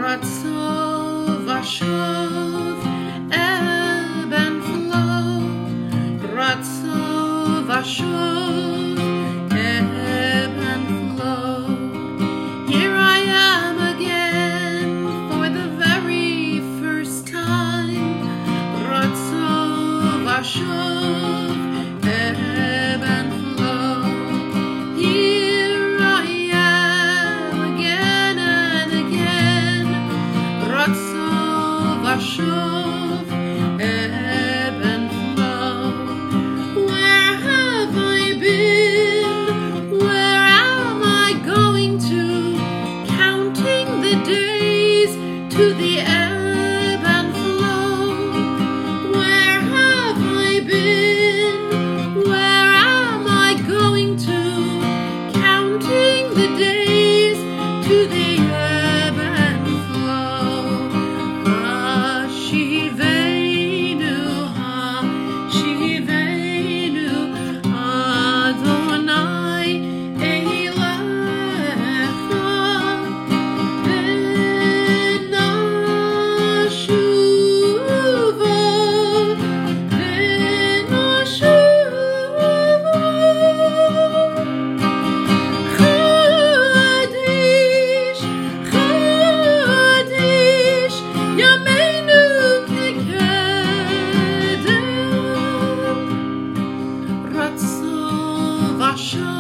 Ratso vashov, ebb and flow. Ratso vashov, ebb and flow. Here I am again for the very first time. Ratso vashov, ebb and flow. Here I am again and again. Ratso vashov, ebb and flow. Where have I been? Where am I going to? Counting the days to the ebb and flow. Where have I been? Where am I going to? Counting the days to the ebb and flow. Hashivenu, Hashivenu, Adonai Elecha, Benashuva, Benashuva. Chadish, Chadish, Yameinu Kekedem. Ratso vashov.